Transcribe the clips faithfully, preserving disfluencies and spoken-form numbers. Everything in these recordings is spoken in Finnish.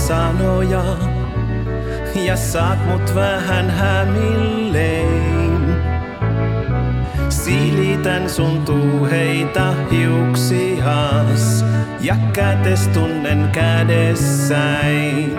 sanoja ja saat mut vähän hämillein. Silitän sun tuuheita hiuksias ja kätes tunnen kädessäin.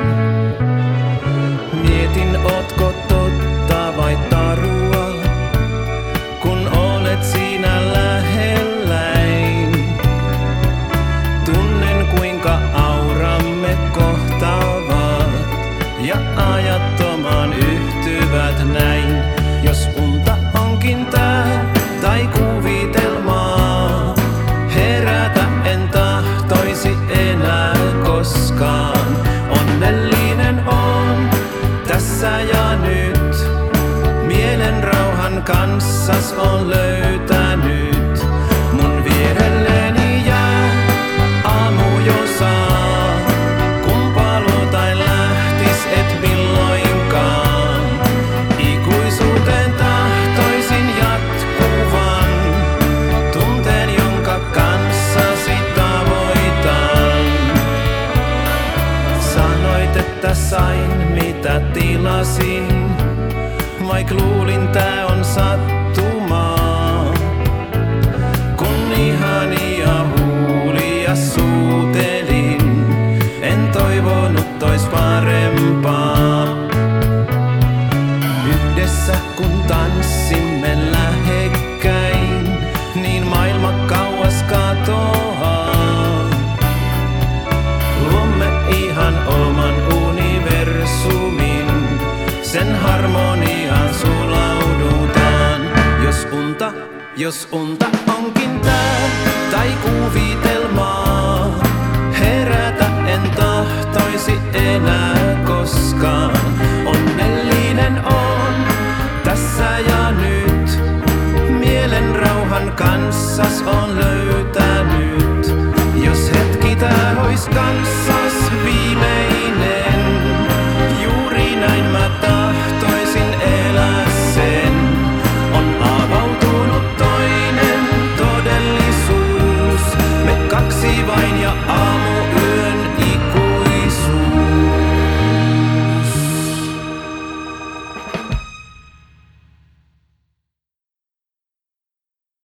Mietin, ootko totta vai tarua, kun olet siinä lähelläin. Tunnen kuinka auramme kohtaavat ja ajattomaan yhtyvät näin. Jos unta onkin tää tai kuvitelmaa, herätä en tahtoisi enää koskaan. Onnellinen on tässä ja nyt, mielen rauhan kanssas on löytänyt. Mun vierelleni jää aamu jo saa, kun paluutain lähtis et milloinkaan. Ikuisuuteen tahtoisin jatkuvan, tunteen jonka kanssasi tavoitan. Sanoit, että sain mitä tilasin, vaik luulin tää on sattumaa. Kun ihania huulia suutelin, en toivonut tois parempaa. Yhdessä kun tanssimme lähekkäin, niin maailma kauas katoaa. Luomme ihan oman universumin, sen harmoniaan sulaudutaan. Jos unta, jos unta onkin tää tai kuvitelmaa, herätä en tahtoisi enää koskaan. Onnellinen on tässä ja nyt, mielen rauhan kanssas on löytänyt. Jos hetki tää ois kanssa